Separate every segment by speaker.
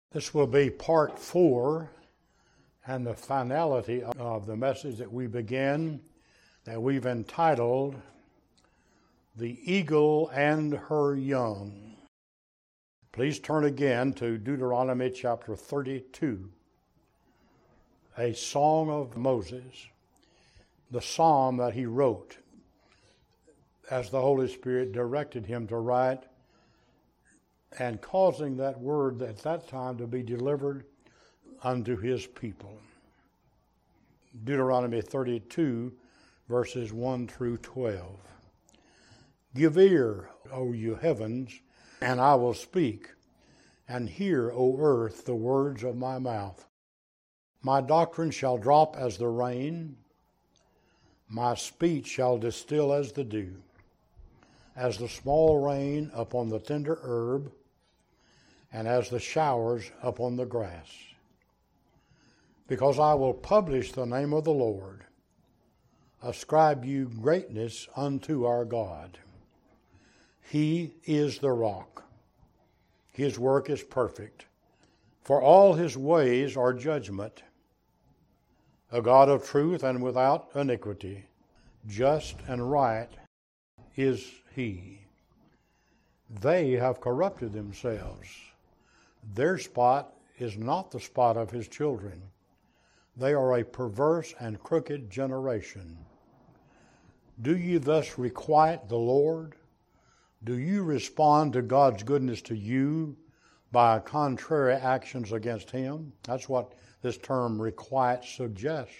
Speaker 1: This will be part 4 and the finality of the message that we began, that we've entitled, The Eagle and Her Young. Please turn again to Deuteronomy chapter 32, a song of Moses, the psalm that he wrote as the Holy Spirit directed him to write, and causing that word at that time to be delivered unto his people. Deuteronomy 32, verses 1 through 12. Give ear, O you heavens, and I will speak, and hear, O earth, the words of my mouth. My doctrine shall drop as the rain, my speech shall distill as the dew, as the small rain upon the tender herb, and as the showers upon the grass. Because I will publish the name of the Lord, ascribe you greatness unto our God. He is the rock. His work is perfect, for all his ways are judgment. A God of truth and without iniquity, just and right is he. They have corrupted themselves. Their spot is not the spot of his children. They are a perverse and crooked generation. Do you thus requite the Lord? Do you respond to God's goodness to you by contrary actions against him? That's what this term requite suggests.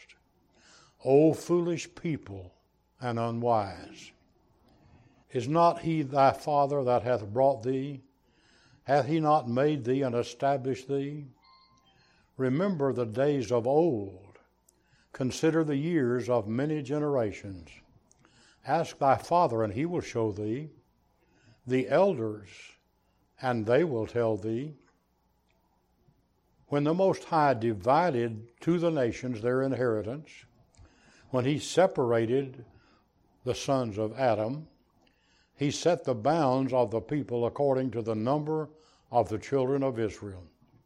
Speaker 1: O foolish people and unwise. Is not he thy father that hath brought thee? Hath he not made thee and established thee? Remember the days of old. Consider the years of many generations. Ask thy father, and he will show thee. The elders, and they will tell thee. When the Most High divided to the nations their inheritance, when he separated the sons of Adam, he set the bounds of the people according to the number of the children of Israel.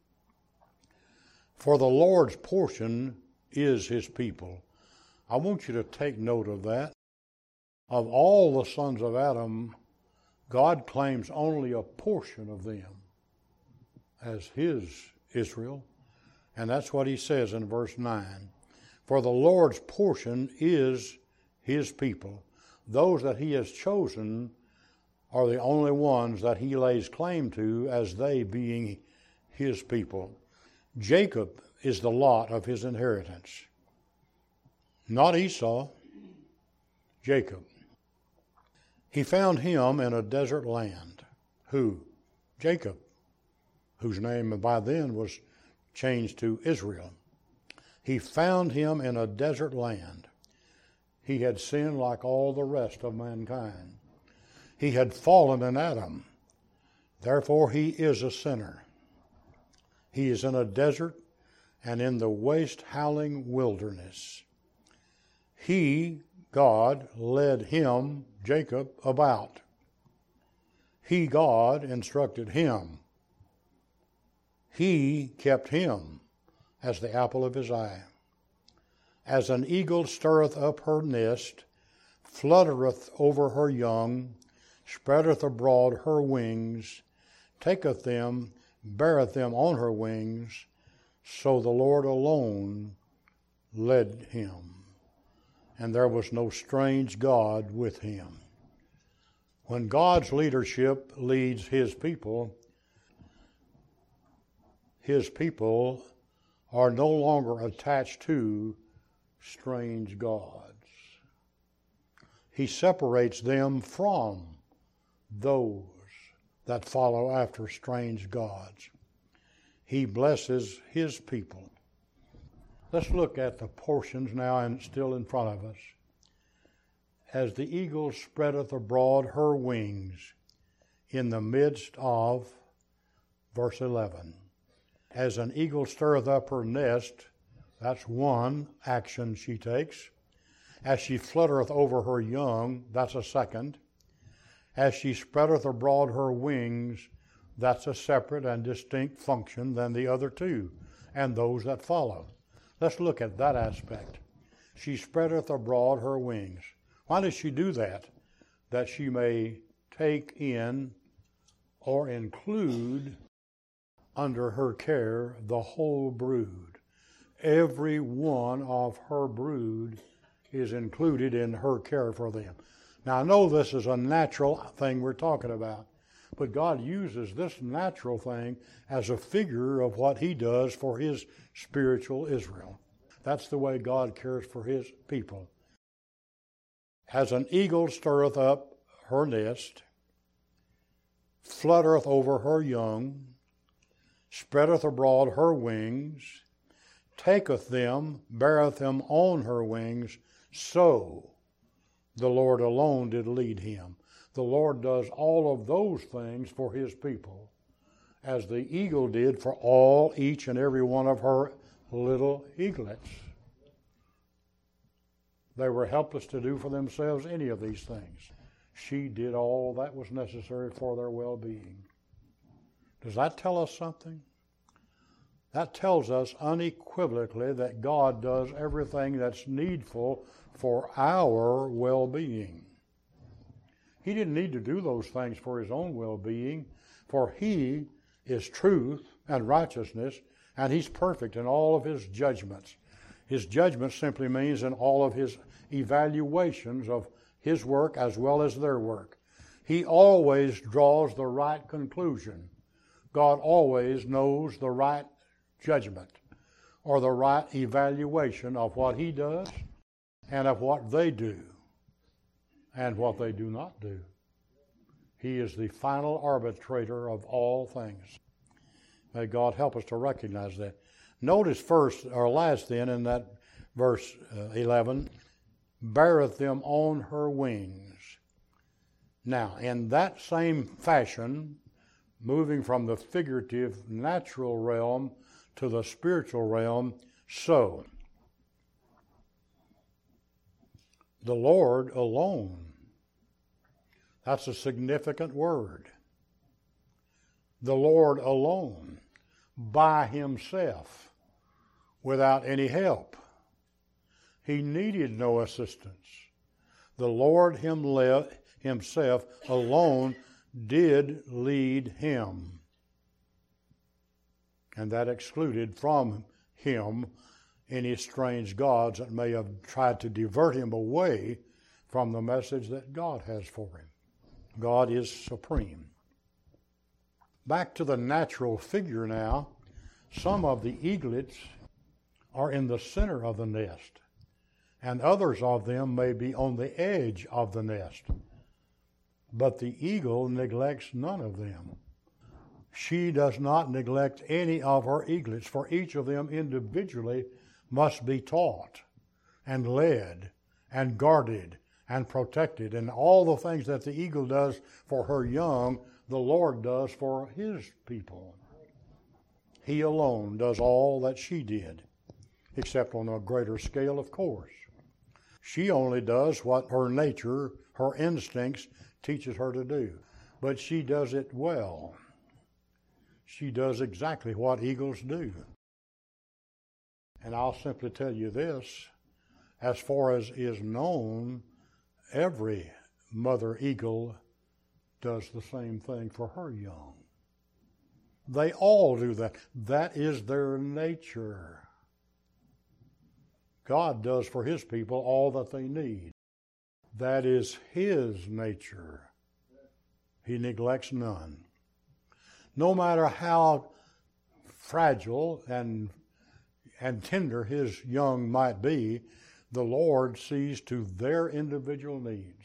Speaker 1: For the Lord's portion is his people. I want you to take note of that. Of all the sons of Adam, God claims only a portion of them as his Israel. And that's what he says in verse 9. For the Lord's portion is his people. Those that he has chosen are the only ones that he lays claim to as they being his people. Jacob is the lot of his inheritance. Not Esau, Jacob. He found him in a desert land. Who? Jacob, whose name by then was changed to Israel. He found him in a desert land. He had sinned like all the rest of mankind. He had fallen in Adam. Therefore he is a sinner. He is in a desert and in the waste howling wilderness. He, God, led him, Jacob, about. He, God, instructed him. He kept him as the apple of his eye. As an eagle stirreth up her nest, fluttereth over her young, spreadeth abroad her wings, taketh them, beareth them on her wings, so the Lord alone led him, and there was no strange God with him. When God's leadership leads his people are no longer attached to strange gods. He separates them from those that follow after strange gods. He blesses his people. Let's look at the portions now and still in front of us. As the eagle spreadeth abroad her wings in the midst of, verse 11. As an eagle stirreth up her nest, that's one action she takes. As she fluttereth over her young, that's a second. As she spreadeth abroad her wings, That's a separate and distinct function than the other two and those that follow. Let's look at that aspect. She spreadeth abroad her wings. Why does she do that? That she may take in or include under her care the whole brood. Every one of her brood is included in her care for them. Now, I know this is a natural thing we're talking about, but God uses this natural thing as a figure of what He does for His spiritual Israel. That's the way God cares for His people. As an eagle stirreth up her nest, fluttereth over her young, spreadeth abroad her wings, taketh them, beareth them on her wings, so the Lord alone did lead him. The Lord does all of those things for His people, as the eagle did for each and every one of her little eaglets. They were helpless to do for themselves any of these things. She did all that was necessary for their well-being. Does that tell us something? That tells us unequivocally that God does everything that's needful for our well-being. He didn't need to do those things for His own well-being, for He is truth and righteousness, and He's perfect in all of His judgments. His judgment simply means in all of His evaluations of His work as well as their work. He always draws the right conclusion. God always knows the right judgment or the right evaluation of what He does and of what they do and what they do not do. He is the final arbitrator of all things. May God help us to recognize that. Notice first, or last then, in that verse 11, beareth them on her wings. Now, in that same fashion, moving from the figurative natural realm to the spiritual realm, so the Lord alone. That's a significant word. The Lord alone, by Himself, without any help. He needed no assistance. The Lord Himself alone did lead him. And that excluded from him any strange gods that may have tried to divert him away from the message that God has for him. God is supreme. Back to the natural figure now. Some of the eaglets are in the center of the nest, and others of them may be on the edge of the nest. But the eagle neglects none of them. She does not neglect any of her eaglets, for each of them individually must be taught and led and guarded and protected. And all the things that the eagle does for her young, the Lord does for His people. He alone does all that she did, except on a greater scale, of course. She only does what her nature, her instincts, teaches her to do. But she does it well. She does exactly what eagles do. And I'll simply tell you this, as far as is known, every mother eagle does the same thing for her young. They all do that. That is their nature. God does for His people all that they need. That is His nature. He neglects none. No matter how fragile and tender His young might be, the Lord sees to their individual needs.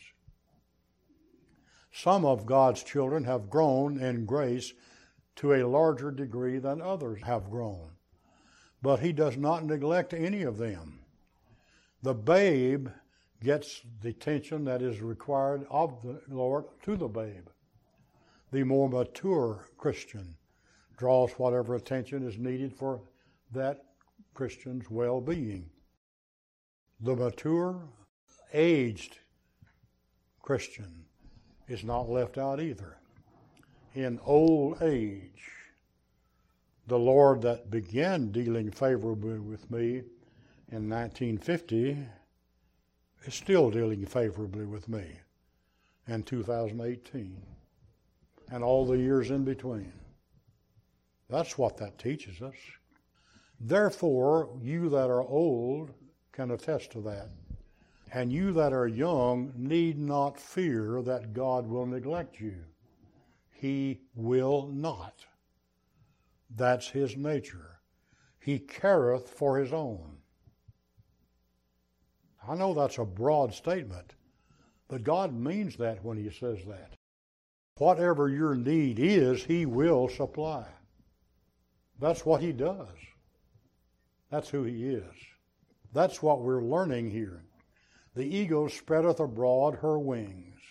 Speaker 1: Some of God's children have grown in grace to a larger degree than others have grown, but He does not neglect any of them. The babe gets the attention that is required of the Lord to the babe. The more mature Christian draws whatever attention is needed for that Christian's well-being. The mature, aged Christian is not left out either. in old age. The Lord that began dealing favorably with me in 1950 is still dealing favorably with me in 2018 and all the years in between. That's what that teaches us. Therefore, you that are old can attest to that. And you that are young need not fear that God will neglect you. He will not. That's his nature. He careth for his own. I know that's a broad statement, but God means that when he says that. Whatever your need is, he will supply. That's what he does. That's who he is. That's what we're learning here. The eagle spreadeth abroad her wings.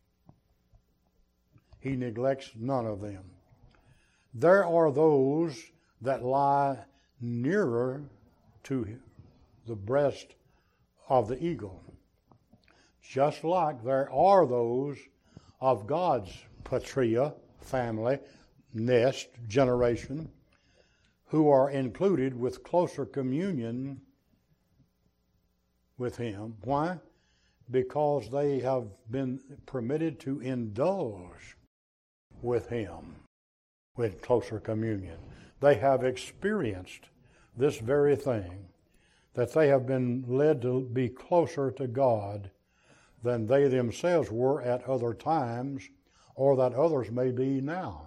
Speaker 1: He neglects none of them. There are those that lie nearer to the breast of the eagle, just like there are those of God's patria, family, nest, generation, who are included with closer communion with him. Why? Because they have been permitted to indulge with him with closer communion. They have experienced this very thing, that they have been led to be closer to God than they themselves were at other times, or that others may be now.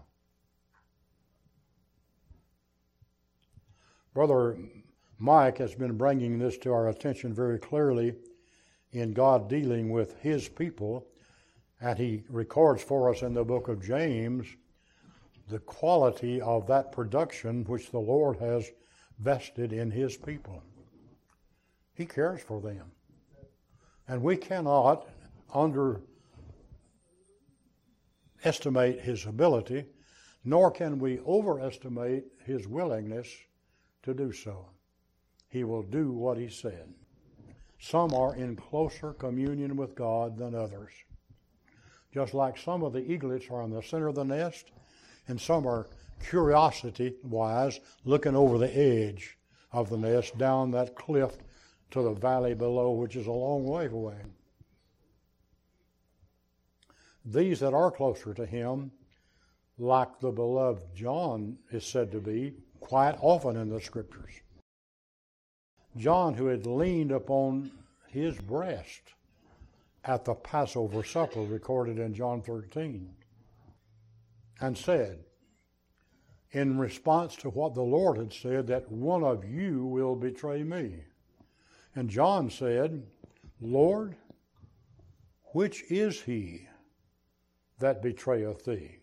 Speaker 1: Brother Mike has been bringing this to our attention very clearly in God dealing with his people, and he records for us in the book of James the quality of that production which the Lord has vested in his people. He cares for them. And we cannot underestimate his ability, nor can we overestimate his willingness to do so. He will do what he said. Some are in closer communion with God than others. Just like some of the eaglets are in the center of the nest, and some are curiosity-wise looking over the edge of the nest down that cliff to the valley below, which is a long way away. These that are closer to him, like the beloved John is said to be quite often in the Scriptures. John, who had leaned upon his breast at the Passover supper recorded in John 13, and said, in response to what the Lord had said, that one of you will betray me. And John said, Lord, which is he that betrayeth thee?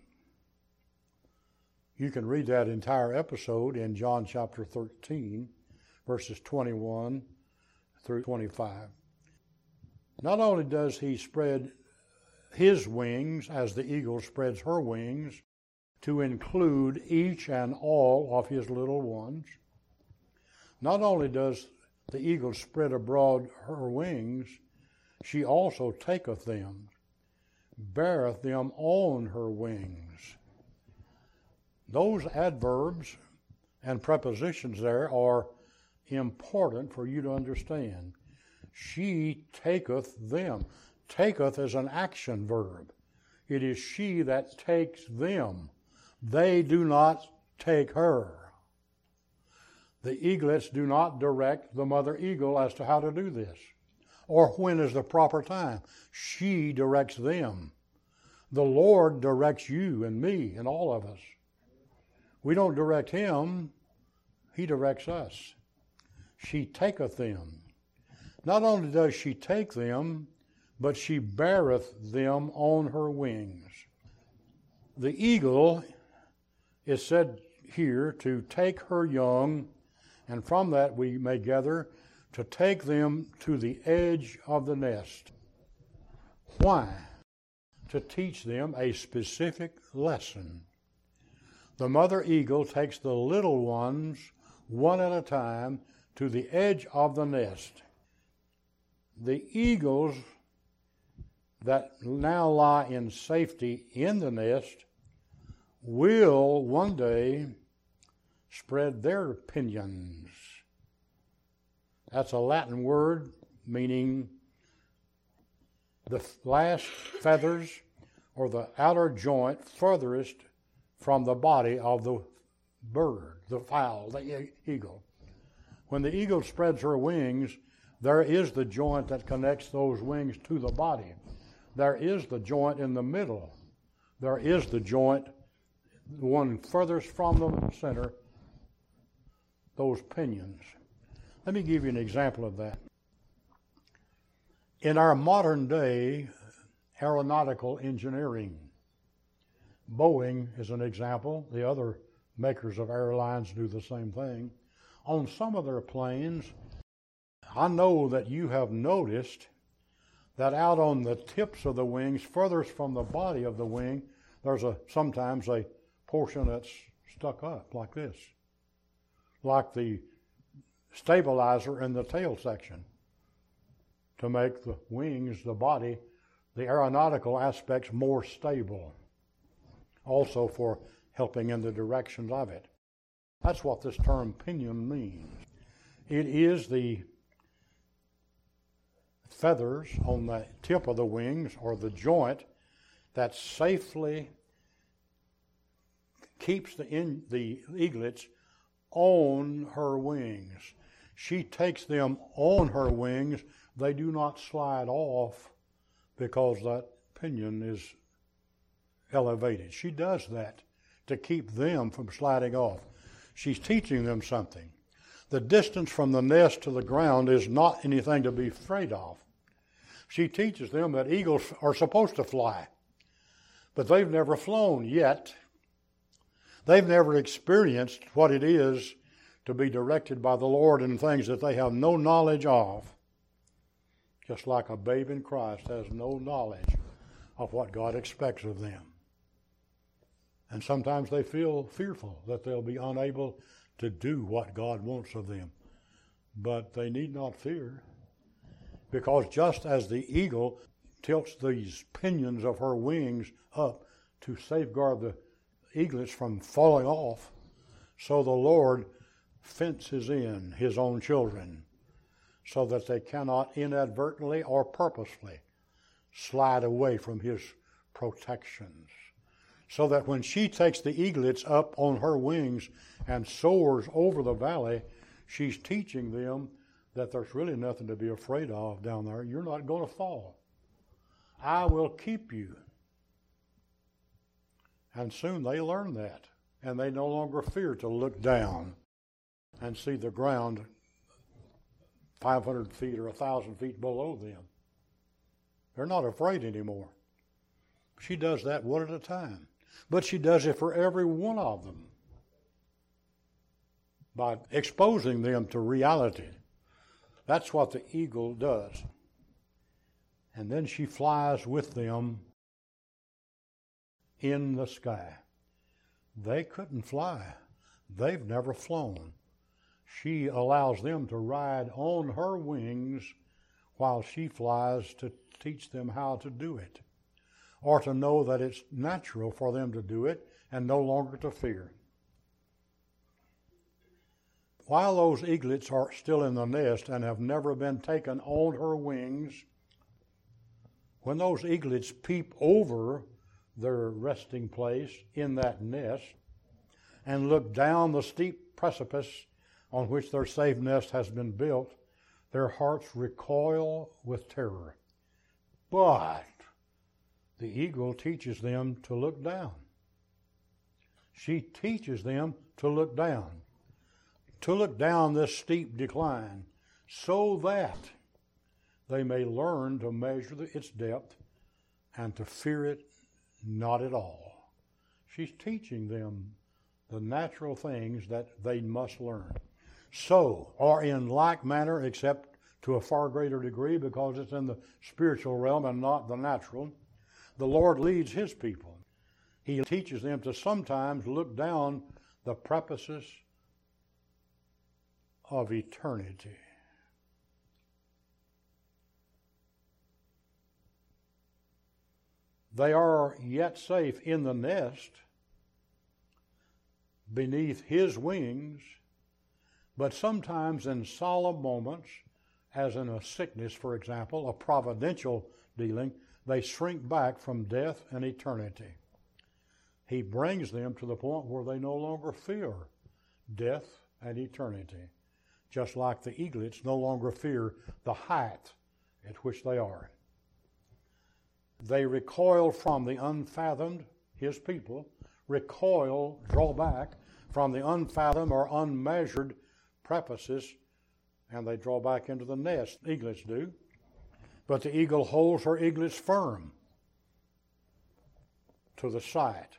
Speaker 1: You can read that entire episode in John chapter 13, verses 21 through 25. Not only does he spread his wings as the eagle spreads her wings to include each and all of his little ones, not only does the eagle spread abroad her wings, she also taketh them, beareth them on her wings. Those adverbs and prepositions there are important for you to understand. She taketh them. Taketh is an action verb. It is she that takes them. They do not take her. The eaglets do not direct the mother eagle as to how to do this, or when is the proper time. She directs them. The Lord directs you and me and all of us. We don't direct him, he directs us. She taketh them. Not only does she take them, but she beareth them on her wings. The eagle is said here to take her young, and from that we may gather to take them to the edge of the nest. Why? To teach them a specific lesson. The mother eagle takes the little ones one at a time to the edge of the nest. The eagles that now lie in safety in the nest will one day spread their pinions. That's a Latin word meaning the last feathers or the outer joint furthest from the body of the bird, the fowl, the eagle. When the eagle spreads her wings, there is the joint that connects those wings to the body. There is the joint in the middle. There is the joint, the one furthest from the center, those pinions. Let me give you an example of that. In our modern day aeronautical engineering, Boeing is an example. The other makers of airlines do the same thing. On some of their planes, I know that you have noticed that out on the tips of the wings, furthest from the body of the wing, there's sometimes a portion that's stuck up like this, like the stabilizer in the tail section to make the wings, the body, the aeronautical aspects more stable, also for helping in the directions of it. That's what this term pinion means. It is the feathers on the tip of the wings, or the joint, that safely keeps the eaglets on her wings. She takes them on her wings. They do not slide off because that pinion is elevated. She does that to keep them from sliding off. She's teaching them something. The distance from the nest to the ground is not anything to be afraid of. She teaches them that eagles are supposed to fly, but they've never flown yet. They've never experienced what it is to be directed by the Lord in things that they have no knowledge of. Just like a babe in Christ has no knowledge of what God expects of them. And sometimes they feel fearful that they'll be unable to do what God wants of them. But they need not fear, because just as the eagle tilts these pinions of her wings up to safeguard the eaglets from falling off, so the Lord fences in His own children so that they cannot inadvertently or purposely slide away from His protections. So that when she takes the eaglets up on her wings and soars over the valley, she's teaching them that there's really nothing to be afraid of down there. You're not going to fall. I will keep you. And soon they learn that, and they no longer fear to look down and see the ground 500 feet or 1,000 feet below them. They're not afraid anymore. She does that one at a time. But she does it for every one of them by exposing them to reality. That's what the eagle does. And then she flies with them in the sky. They couldn't fly. They've never flown. She allows them to ride on her wings while she flies to teach them how to do it, or to know that it's natural for them to do it and no longer to fear. While those eaglets are still in the nest and have never been taken on her wings, when those eaglets peep over their resting place in that nest and look down the steep precipice on which their safe nest has been built, their hearts recoil with terror. But the eagle teaches them to look down. She teaches them to look down this steep decline, so that they may learn to measure its depth and to fear it not at all. She's teaching them the natural things that they must learn. So, or in like manner, except to a far greater degree because it's in the spiritual realm and not the natural, the Lord leads His people. He teaches them to sometimes look down the precipices of eternity. They are yet safe in the nest, beneath his wings, but sometimes in solemn moments, as in a sickness, for example, a providential dealing, they shrink back from death and eternity. He brings them to the point where they no longer fear death and eternity, just like the eaglets no longer fear the height at which they are. They recoil from the unfathomed, his people, draw back from the unfathomed or unmeasured prepuces, and they draw back into the nest. Eaglets do. But the eagle holds her eaglets firm to the sight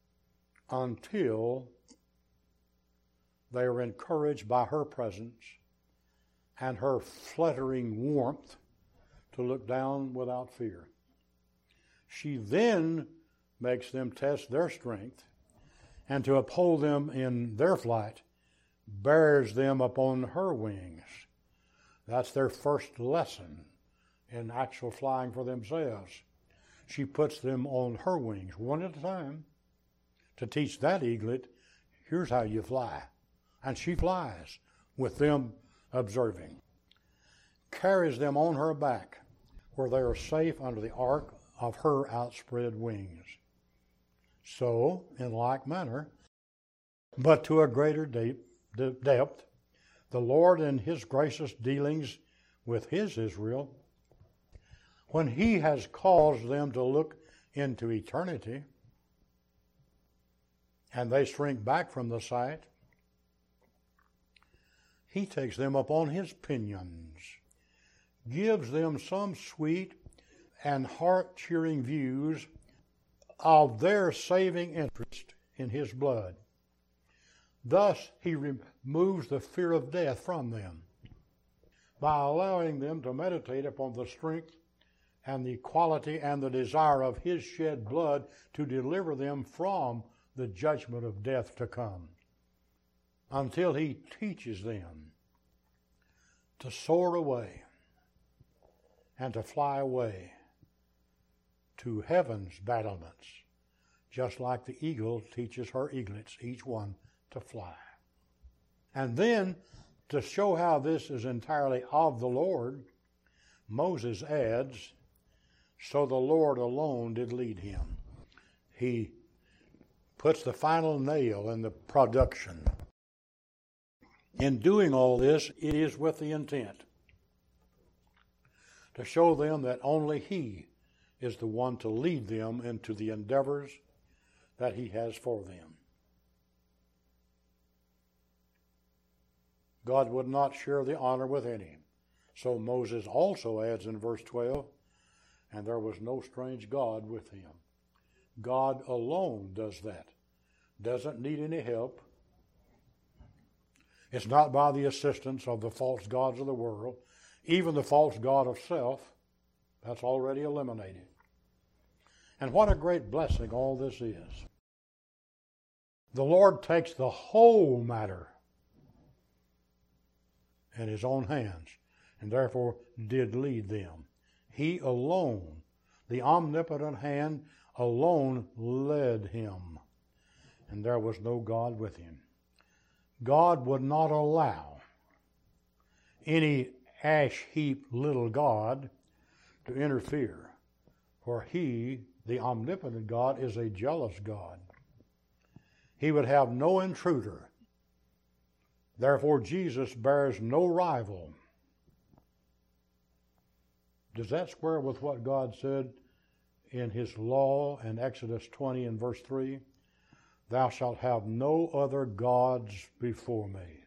Speaker 1: until they are encouraged by her presence and her fluttering warmth to look down without fear. She then makes them test their strength, and to uphold them in their flight, bears them upon her wings. That's their first lesson in actual flying for themselves. She puts them on her wings, one at a time, to teach that eaglet, here's how you fly. And she flies with them observing. Carries them on her back, where they are safe under the arc of her outspread wings. So, in like manner, but to a greater depth, the Lord in his gracious dealings with his Israel, when he has caused them to look into eternity, and they shrink back from the sight, he takes them upon his pinions, gives them some sweet and heart-cheering views of their saving interest in his blood. Thus he removes the fear of death from them by allowing them to meditate upon the strength and the quality and the desire of his shed blood to deliver them from the judgment of death to come, until he teaches them to soar away and to fly away to heaven's battlements, just like the eagle teaches her eaglets, each one, to fly. And then, to show how this is entirely of the Lord, Moses adds, so the Lord alone did lead him. He puts the final nail in the production. In doing all this, it is with the intent to show them that only he is the one to lead them into the endeavors that he has for them. God would not share the honor with any. So Moses also adds in verse 12, and there was no strange god with him. God alone does that. Doesn't need any help. It's not by the assistance of the false gods of the world. Even the false god of self, that's already eliminated. And what a great blessing all this is. The Lord takes the whole matter in his own hands, and therefore did lead them. He alone, the omnipotent hand alone, led him, and there was no God with him. God would not allow any ash heap little God to interfere, for he, the omnipotent God, is a jealous God. He would have no intruder. Therefore, Jesus bears no rival. Does that square with what God said in his law in Exodus 20 and verse 3? Thou shalt have no other gods before me.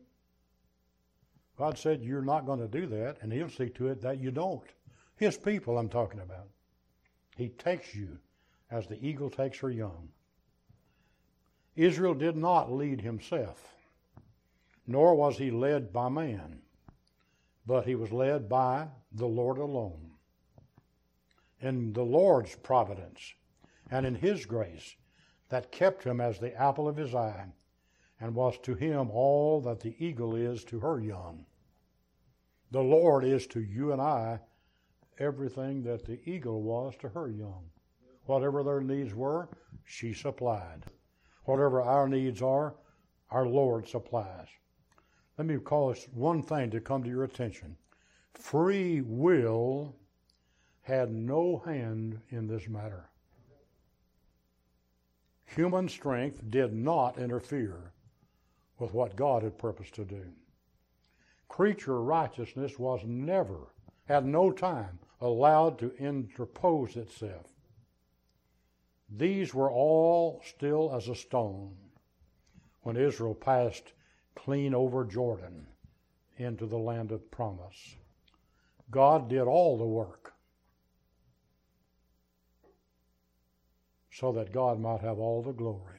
Speaker 1: God said you're not going to do that, and he'll see to it that you don't. His people I'm talking about. He takes you as the eagle takes her young. Israel did not lead himself, nor was he led by man, but he was led by the Lord alone. In the Lord's providence and in his grace that kept him as the apple of his eye, and was to him all that the eagle is to her young. The Lord is to you and I everything that the eagle was to her young. Whatever their needs were, she supplied. Whatever our needs are, our Lord supplies. Let me cause one thing to come to your attention. Free will had no hand in this matter. Human strength did not interfere with what God had purposed to do. Creature righteousness was never, at no time, allowed to interpose itself. These were all still as a stone when Israel passed clean over Jordan into the land of promise. God did all the work so that God might have all the glory.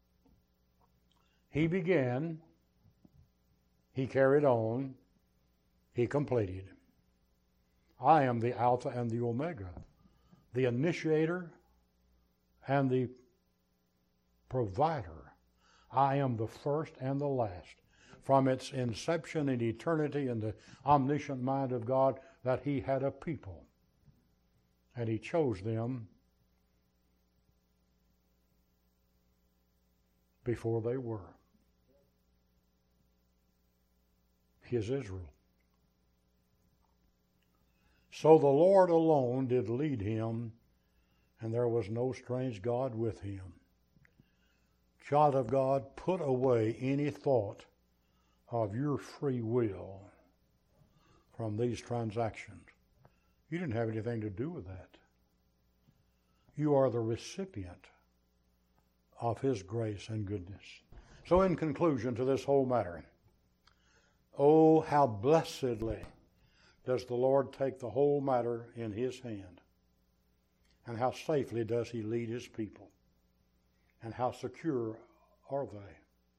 Speaker 1: He began, He carried on, He completed. I am the Alpha and the Omega, the initiator and the provider. I am the first and the last. From its inception in eternity in the omniscient mind of God, that He had a people, and He chose them before they were. His Israel. So the Lord alone did lead him, and there was no strange God with him. Child of God, put away any thought of your free will from these transactions. You didn't have anything to do with that. You are the recipient of His grace and goodness. So in conclusion to this whole matter, oh, how blessedly does the Lord take the whole matter in His hand, and how safely does He lead His people, and how secure are they.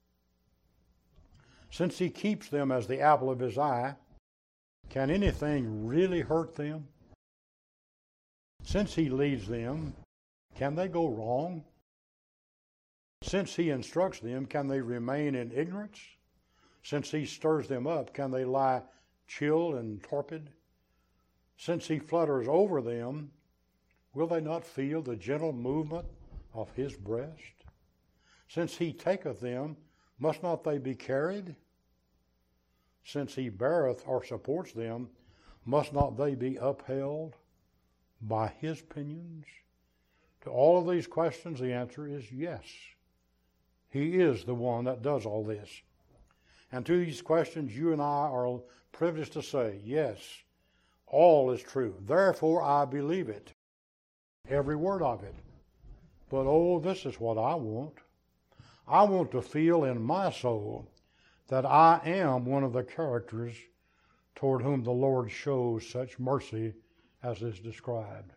Speaker 1: Since He keeps them as the apple of His eye, can anything really hurt them? Since He leads them, can they go wrong? Since He instructs them, can they remain in ignorance? Since He stirs them up, can they lie chill and torpid? Since He flutters over them, will they not feel the gentle movement of His breast? Since He taketh them, must not they be carried? Since He beareth or supports them, must not they be upheld by His pinions? To all of these questions, the answer is yes. He is the one that does all this. And to these questions, you and I are privileged to say, yes, all is true. Therefore, I believe it. Every word of it. But oh, this is what I want. I want to feel in my soul that I am one of the characters toward whom the Lord shows such mercy as is described.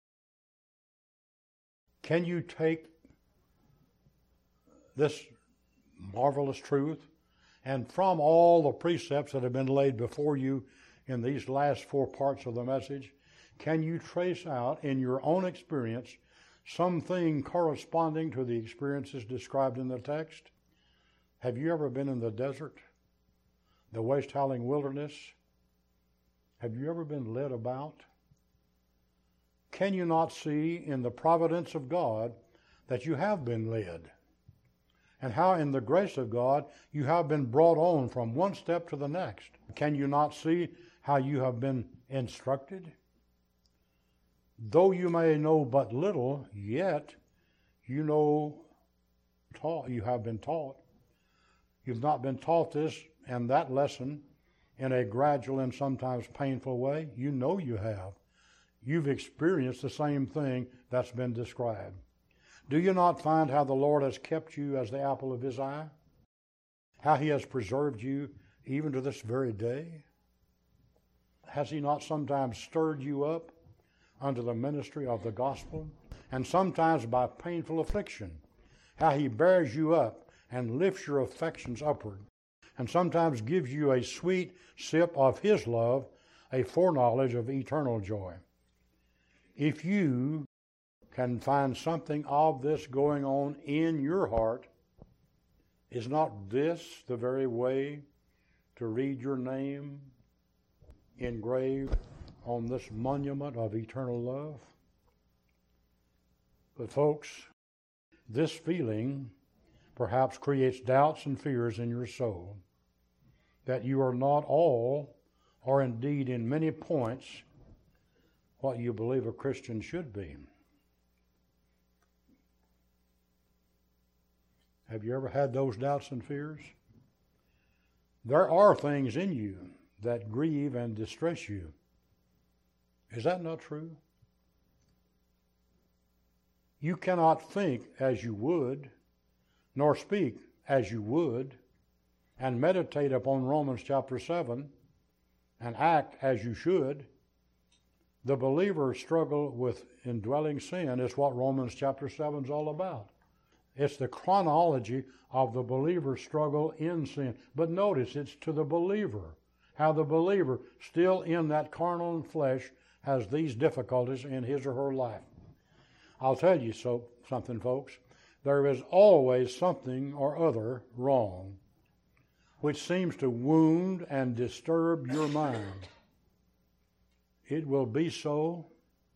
Speaker 1: Can you take this marvelous truth, and from all the precepts that have been laid before you in these last 4 parts of the message, can you trace out in your own experience something corresponding to the experiences described in the text? Have you ever been in the desert, the waste-howling wilderness? Have you ever been led about? Can you not see in the providence of God that you have been led? And how in the grace of God you have been brought on from one step to the next? Can you not see how you have been instructed? Though you may know but little, yet you have been taught. You've not been taught this and that lesson in a gradual and sometimes painful way. You know you have. You've experienced the same thing that's been described. Do you not find how the Lord has kept you as the apple of His eye? How He has preserved you even to this very day? Has He not sometimes stirred you up under the ministry of the gospel? And sometimes by painful affliction, how He bears you up and lifts your affections upward, and sometimes gives you a sweet sip of His love, a foreknowledge of eternal joy. If you can find something of this going on in your heart, is not this the very way to read your name engraved on this monument of eternal love? But folks, this feeling perhaps creates doubts and fears in your soul that you are not all, or indeed in many points, what you believe a Christian should be. Have you ever had those doubts and fears? There are things in you that grieve and distress you. Is that not true? You cannot think as you would, nor speak as you would, and meditate upon Romans chapter 7, and act as you should. The believer's struggle with indwelling sin is what Romans chapter 7 is all about. It's the chronology of the believer's struggle in sin. But notice, it's to the believer. How the believer, still in that carnal and flesh, has these difficulties in his or her life. I'll tell you something, folks. There is always something or other wrong which seems to wound and disturb your mind. It will be so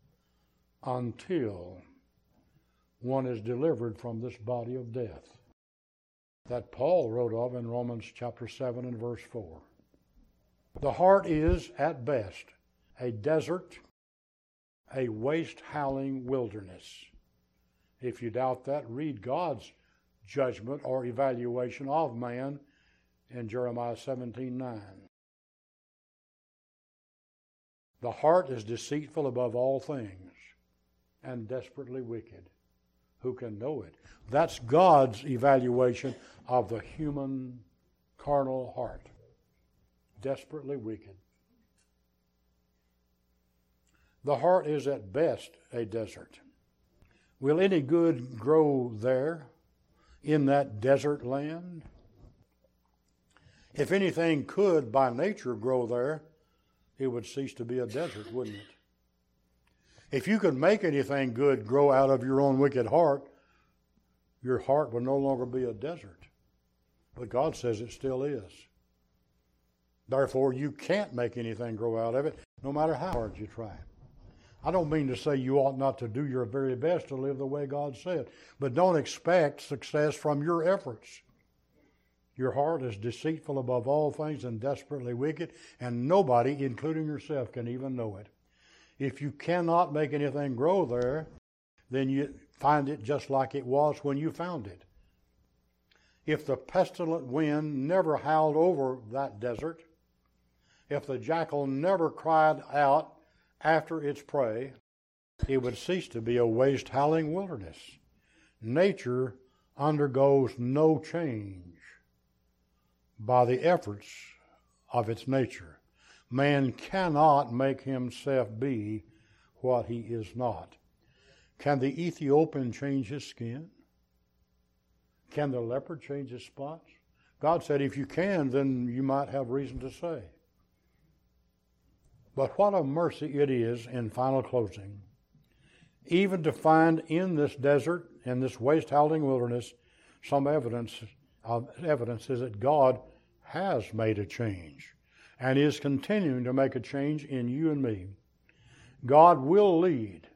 Speaker 1: until one is delivered from this body of death that Paul wrote of in Romans chapter 7 and verse 4. The heart is, at best, a desert, a waste-howling wilderness. If you doubt that, read God's judgment or evaluation of man in Jeremiah 17:9. The heart is deceitful above all things and desperately wicked. Who can know it? That's God's evaluation of the human carnal heart. Desperately wicked. The heart is at best a desert. Will any good grow there in that desert land? If anything could by nature grow there, it would cease to be a desert, wouldn't it? If you could make anything good grow out of your own wicked heart, your heart would no longer be a desert. But God says it still is. Therefore, you can't make anything grow out of it, no matter how hard you try. I don't mean to say you ought not to do your very best to live the way God said, but don't expect success from your efforts. Your heart is deceitful above all things and desperately wicked, and nobody, including yourself, can even know it. If you cannot make anything grow there, then you find it just like it was when you found it. If the pestilent wind never howled over that desert, if the jackal never cried out after its prey, it would cease to be a waste howling wilderness. Nature undergoes no change by the efforts of its nature. Man cannot make himself be what he is not. Can the Ethiopian change his skin? Can the leopard change his spots? God said if you can, then you might have reason to say. But what a mercy it is, in final closing, even to find in this desert, in this waste-howling wilderness, some evidence is that God has made a change and is continuing to make a change in you and me. God will lead.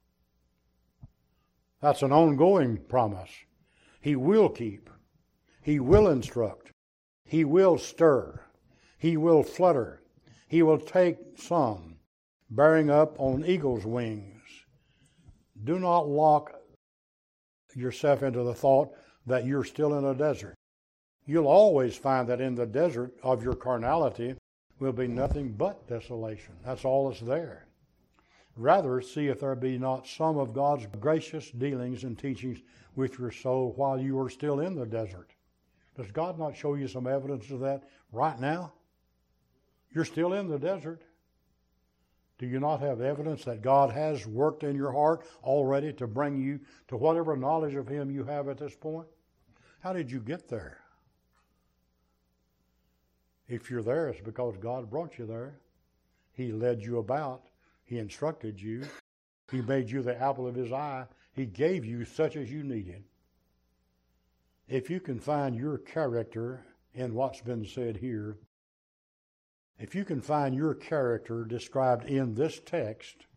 Speaker 1: That's an ongoing promise. He will keep. He will instruct. He will stir. He will flutter. He will take some, bearing up on eagle's wings. Do not lock yourself into the thought that you're still in a desert. You'll always find that in the desert of your carnality will be nothing but desolation. That's all that's there. Rather, see if there be not some of God's gracious dealings and teachings with your soul while you are still in the desert. Does God not show you some evidence of that right now? You're still in the desert. Do you not have evidence that God has worked in your heart already to bring you to whatever knowledge of Him you have at this point? How did you get there? If you're there, it's because God brought you there. He led you about. He instructed you. He made you the apple of His eye. He gave you such as you needed. If you can find your character in what's been said here, if you can find your character described in this text,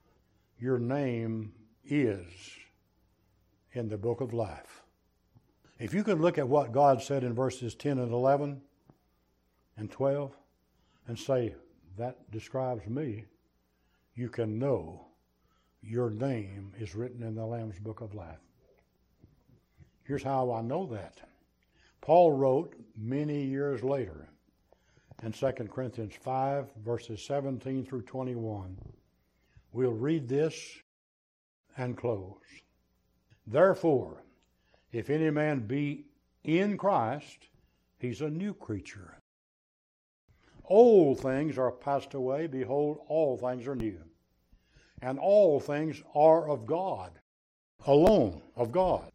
Speaker 1: your name is in the book of life. If you could look at what God said in verses 10 and 11 and 12 and say, that describes me, you can know your name is written in the Lamb's Book of Life. Here's how I know that. Paul wrote many years later in 2 Corinthians 5, verses 17 through 21. We'll read this and close. Therefore, if any man be in Christ, he's a new creature. Old things are passed away. Behold, all things are new. And all things are of God, alone of God,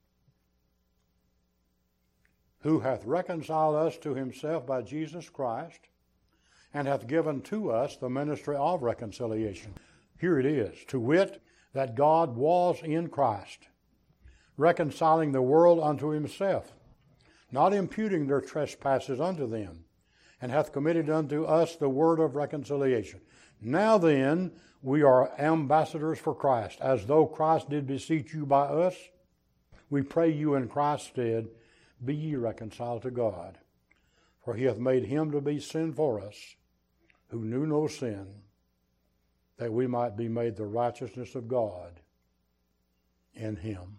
Speaker 1: who hath reconciled us to himself by Jesus Christ, and hath given to us the ministry of reconciliation. Here it is, to wit, that God was in Christ, reconciling the world unto himself, not imputing their trespasses unto them, and hath committed unto us the word of reconciliation. Now then, we are ambassadors for Christ, as though Christ did beseech you by us. We pray you in Christ's stead, be ye reconciled to God. For he hath made him to be sin for us, who knew no sin, that we might be made the righteousness of God in him.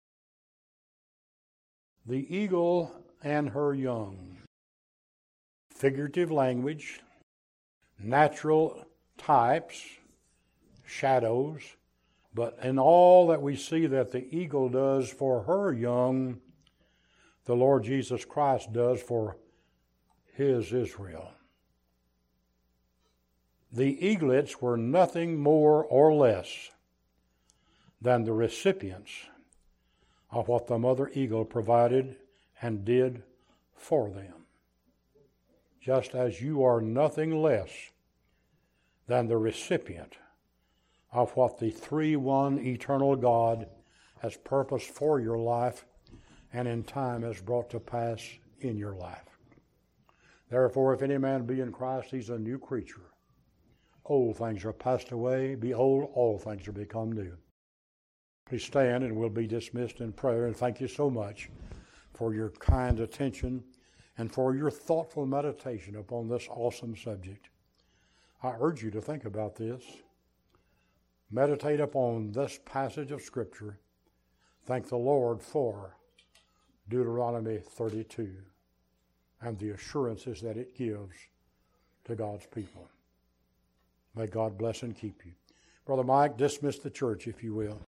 Speaker 1: The eagle and her young. Figurative language, natural types, shadows, but in all that we see that the eagle does for her young, the Lord Jesus Christ does for his Israel. The eaglets were nothing more or less than the recipients of what the mother eagle provided and did for them. Just as you are nothing less than the recipient of what the 3-1 eternal God has purposed for your life and in time has brought to pass in your life. Therefore, if any man be in Christ, he's a new creature. Old things are passed away. Behold, all things are become new. Please stand and we'll be dismissed in prayer. And thank you so much for your kind attention and for your thoughtful meditation upon this awesome subject. I urge you to think about this. Meditate upon this passage of Scripture. Thank the Lord for Deuteronomy 32 and the assurances that it gives to God's people. May God bless and keep you. Brother Mike, dismiss the church if you will.